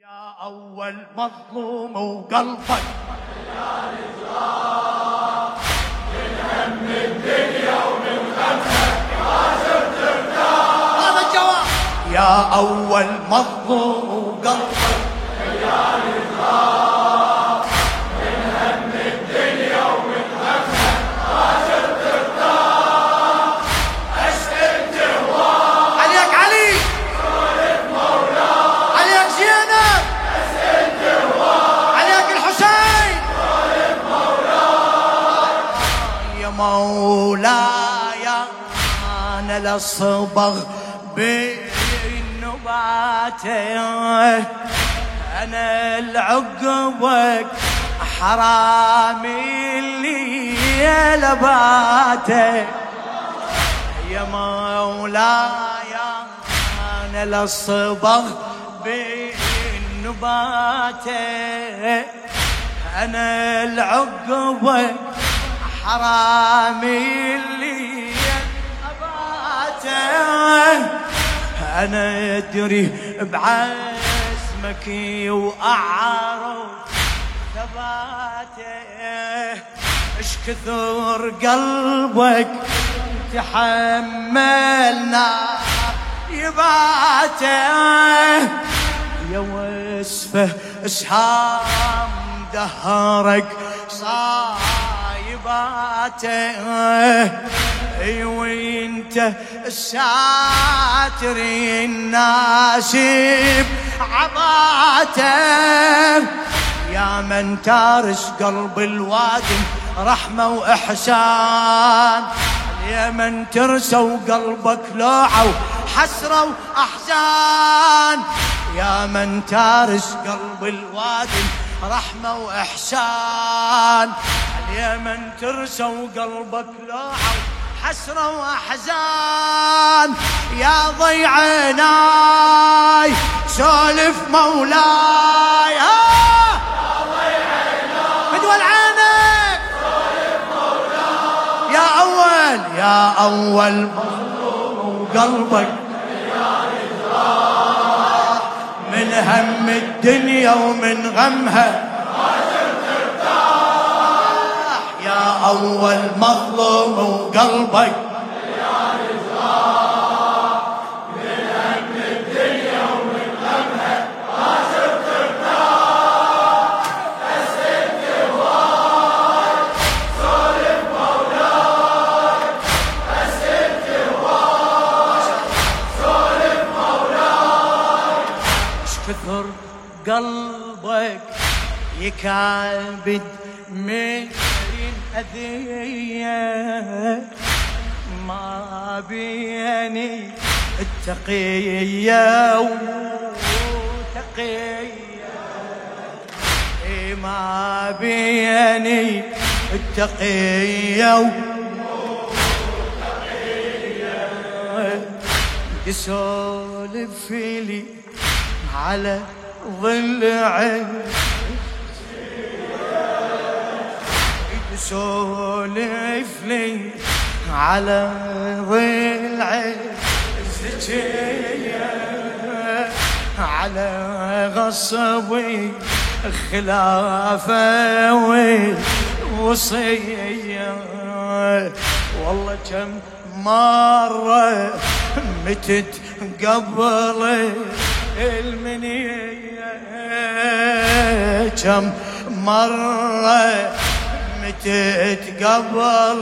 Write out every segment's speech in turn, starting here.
يا أول مظلوم وقلبك مليان إجراء من هم الدنيا ومن غمها ما ترتاح. هذا الجواب. يا أول مظلوم وقلبك مليان إجراء من هم الدنيا ومن غمها ما ترتاح. أسأل جواب عليك علي سولف مولاي عليك زينب أسأل جواب عليك الحسين سولف مولاي يا مولاي أنا للصبغ بالنبات أنا العقبك حرامي اللي لباته يا مولاي أنا للصبغ بالنبات أنا العقبك حرامي اللي لباته أنا أدري بعزمك وأعرف ثباته إش كثر قلبك تحملنا يباته يا وصفه اسهام دهرك صايباته وانت الساتر الناسب عباته يا من تارس قلب الوادي رحمة وإحسان يا من ترسوا قلبك لوعة وحسرة وأحزان يا من تارس قلب الوادي رحمة وإحسان يا من ترسوا قلبك لوعة حسرة وأحزان يا ضي عيناي سولف مولاي يا ضي عيناي بدول عينك سولف مولاي يا أول مظلوم وقلبك مليان إجراح من هم الدنيا ومن غمها يا أول مظلوم وقلبك مليان إجراح من هم الدنيا ومن غمها ما ترتاح. أسأل جواب سولف مولاي أسأل جواب سولف مولاي إش كثر قلبك يكابد من أذية ما بيني التقية وتقية ما بيني التقية وتقية تسولف لي على ضلعي سولف لي على ضلعي الزكية على غصبي خلافة ووصية والله كم مرة متت قبل المنية كم مرة متت قبل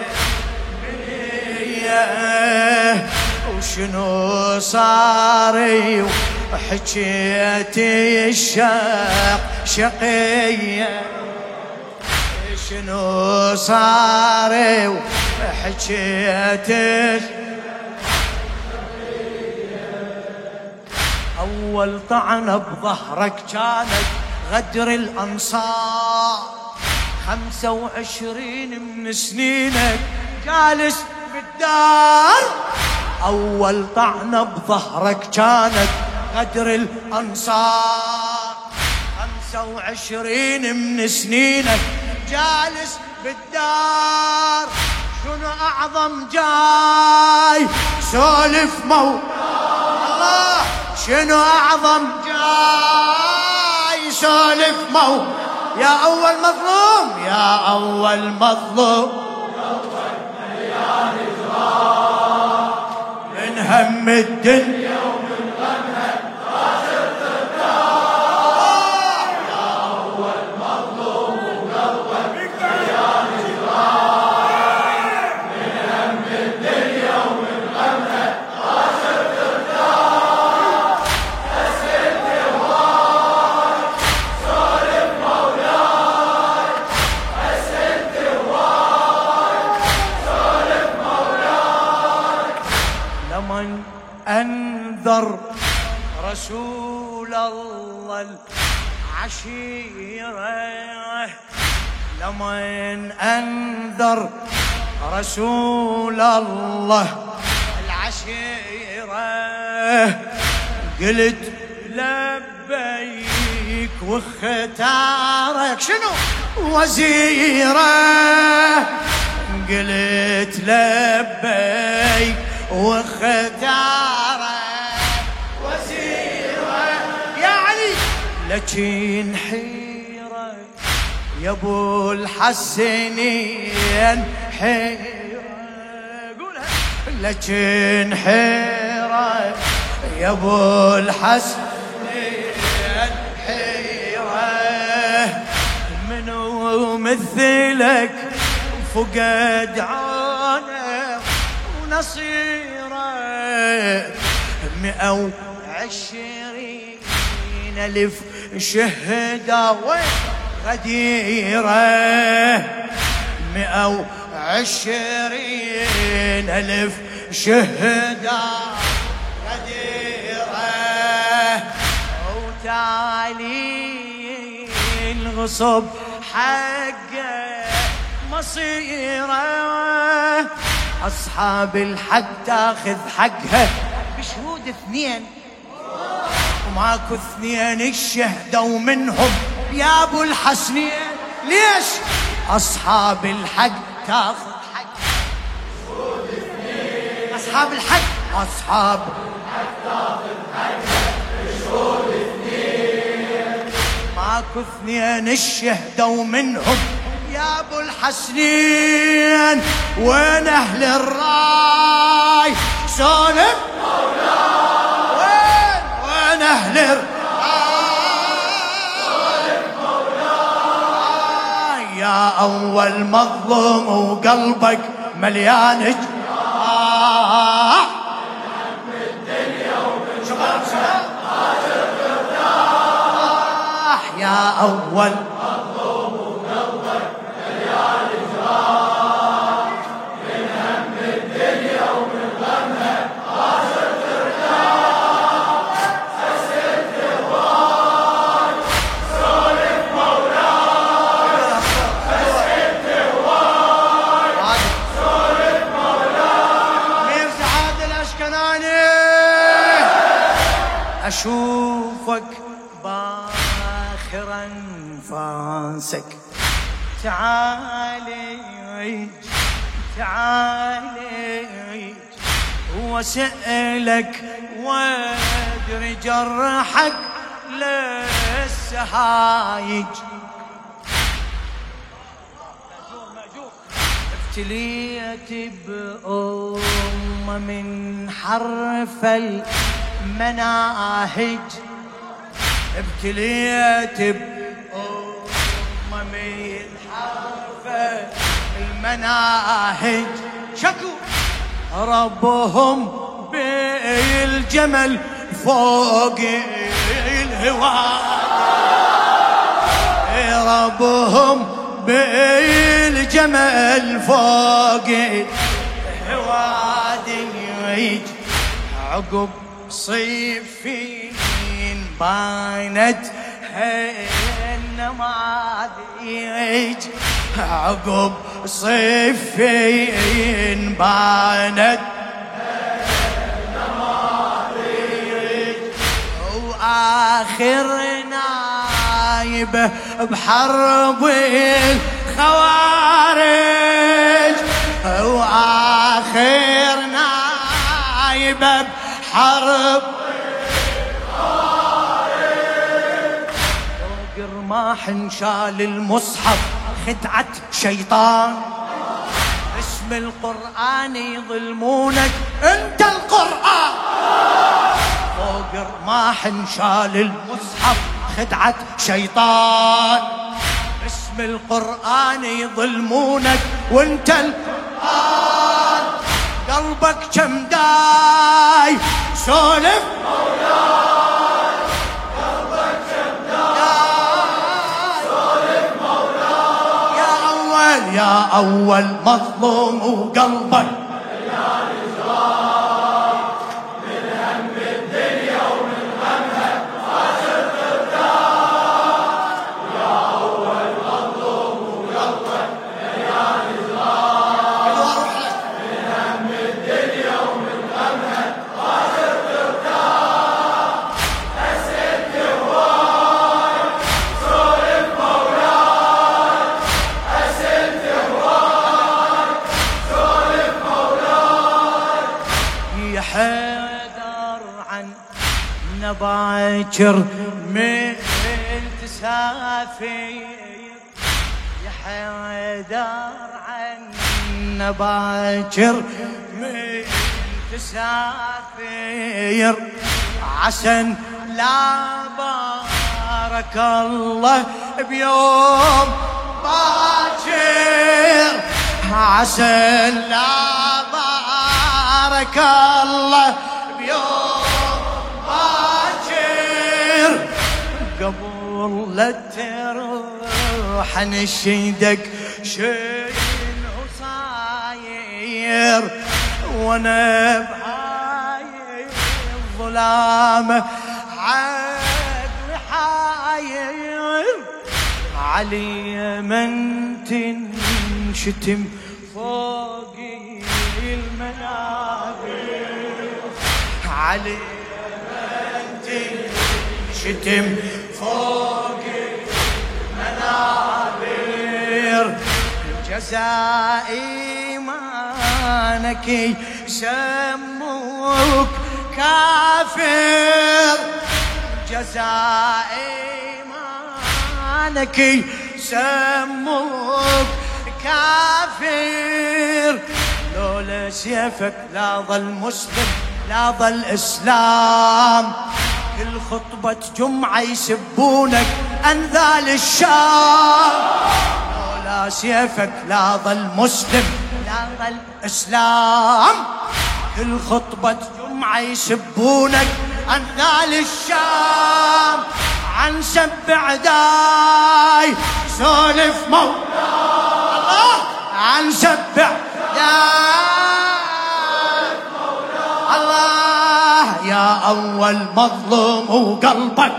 منية وشنو صاري وحكيت الشاق شقية شنو صاري وحكيت أول طعنة بظهرك كانت غدر الأنصار 25 من سنينك جالس بالدار أول طعنة بظهرك كانت غدر الأنصار 25 من سنينك جالس بالدار شنو أعظم جاي سولف الله شنو أعظم جاي سولف يا أول مظلوم يا أول مظلوم من هم الدنيا ومن غمها راسل ترتاح يا أول مظلوم وقلبك مليان جراح من هم الدنيا ومن غمها راسل ترتاح أسألت هواي سولف مولاي أسألت هواي سولف مولاي لمن أنذر رسول الله العشيرة لمن أنذر رسول الله العشيرة قلت لبيك واختارك شنو وزيرة قلت لبيك واختارك وزيرة يا علي لكن حيرة يا ابو الحسنين حيرة قولها لكن حيرة يا ابو الحسنين حيرة منو مثلك فقد عانى ونصيره 120,000 شهداء غديره 120,000 شهداء غديره وتالي الغصب حقه مصيره أصحاب الحق تاخذ حقها بشهود 2 وماكو 2 الشهدوا منهم يا ابو الحسنين ليش أصحاب الحق تاخذ حقها بشهود 2 أصحاب الحق تاخذ حقها بشهود 2 ماكو 2 الشهدوا منهم يا ابو الحسنين وين اهل الراي سولف مولاي وين اهل الراي سولف مولاي يا اول مظلوم وقلبك مليان جراح من الدنيا ومن شباب يا اول أشوفك باخر أنفاسك تعالي تعالي وسألك وادري جرحك للسهايج ابتليت بأم من حرف المناهج ابتليت بأم من حرف المناهج شكو ربهم بالجمل فوق الهوادي ربهم بالجمل فوق الهوادي عقب صيفين بانت النماذج عقب صيفين بانت النماذج واخر نايبه بحرب الخوارج واخر نايبه بحرب رماح انشال المصحف خدعة شيطان، اسم القرآن يظلمونك انت القرآن. فوق رماح انشال المصحف خدعة شيطان، اسم القرآن يظلمونك وانت القرآن. قلبك كم داي سولف مولاي، قلبك كم داي سولف مولاي. يا أول مظلوم وقلبك حيدر عن باكر من تسافر، يا حيدر عن باكر من تسافر. عسى لا بارك الله بيوم باكر، عسى لا بارك الله بيوم باكر. قبل لا تروح نشيدك شنو صاير، وانا بهاي الظلام عقلي حاير. علي من تنشتم فوقي المنابر، علي من تنشتم فوقي المنابر. جزائي مانك يسموك كافر، جزائي مانك يسموك كافر. لولا سيفك لا ظل مسلم لا ظل إسلام، كل خطبة جمعة يسبونك أنذال الشام. لولا سيفك لا ظل مسلم لا ظل إسلام، كل خطبة جمعة يسبونك أنذال الشام. عن سبع داي سولف مولاي، الله عن سبع الله. يا أول مظلوم وقلبك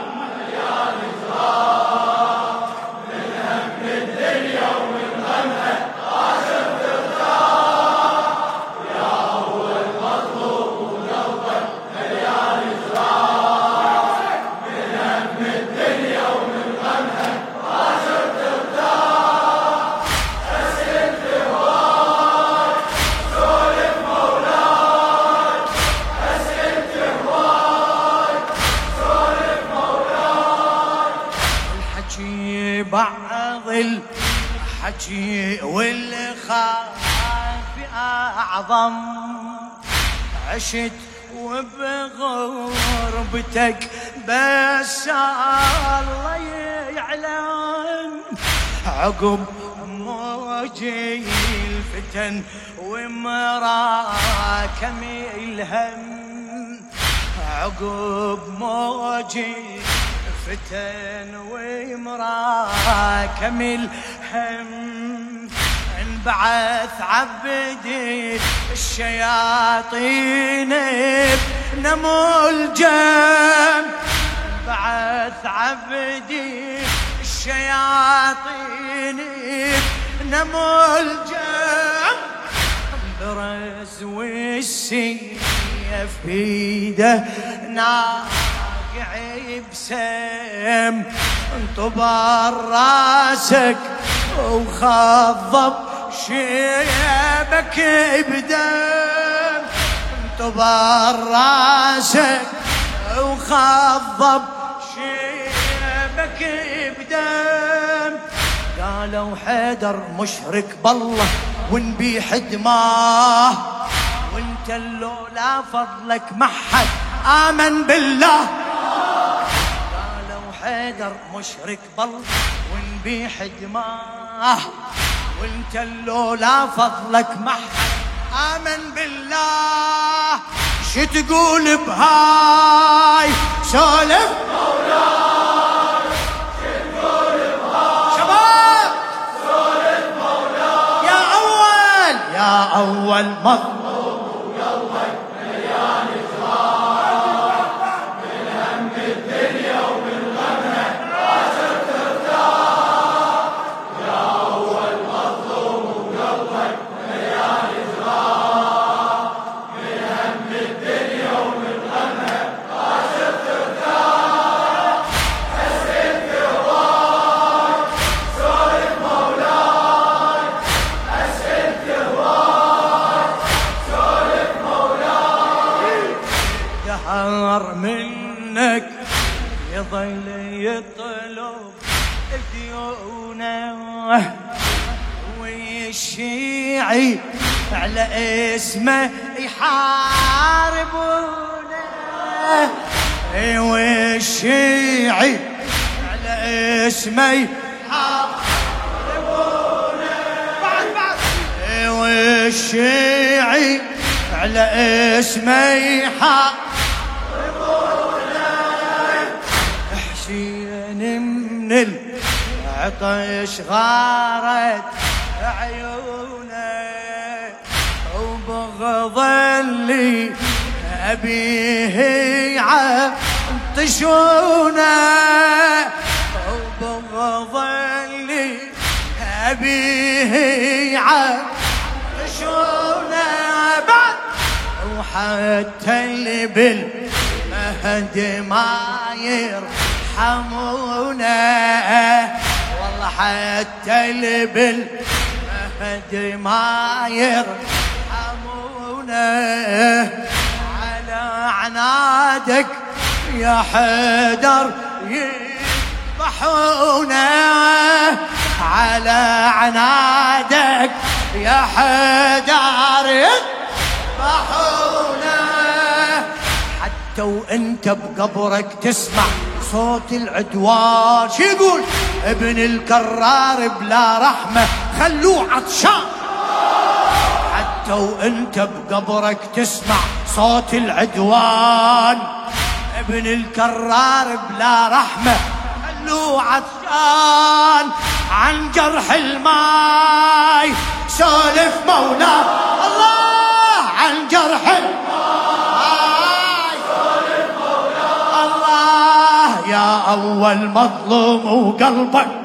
بعض الحكي والخاف أعظم. عشت وبغربتك بس الله يعلم، عقب موجي الفتن ومراكم الهم، عقب موجي فتن ومراكم الهم. انبعث عبدي الشياطين بنمو الجم، انبعث عبدي الشياطين بنمو الجم. برز والسيف بيده ناقع بسم، انطبر راسك وخضب شيبك بدم، انطبر راسك وخضب شيبك قلبك بدم. قالوا حيدر مشرك بالله ونبيح دماه، وانت اللولا فضلك محد آمن بالله. قالوا حيدر مشرك بالله ونبيح دماه، وانت اللولا فضلك محد آمن بالله. شو تقول بهاي سولف مولاي، شو تقول بهاي شباب؟ سولف مولاي. يا أول مظلوم وقلبك مليان إجرام، من هم الدنيا ومن غمها عاشر ترتاح. يا أول مظلوم وقلبك مليان إجرام، من هم الدنيا ومن غمها عاشر ترتاح. حسيت بهواك سولف مولاي، حسيت بهواك سولف مولاي. دهر منك يظل يطلب ديونه، والشيعي على اسمه يحاربونه، والشيعي على اسمه يحاربونه، والشيعي على اسمه يحاربونه. حسين من العطش غارت عيونه، وبغض اللي أبيه يعطشونه، وبغض اللي أبيه يعطشونه. بعد وحتى اللي بالمهد ما يرحمونه، والله حتى اللي بالمهد ما يرحمونه. على عنادك يا حيدر يذبحونه، على عنادك يا حيدر يذبحونه. حتى وانت بقبرك تسمع صوت العدوان، شو يقول ابن الكرار بلا رحمة خلوه عطشان. حتى وانت بقبرك تسمع صوت العدوان، ابن الكرار بلا رحمة خلوه عطشان. عن جرح الماي سولف مولاي، الله عن جرح الماي سولف مولاي. الله يا أول مظلوم وقلبك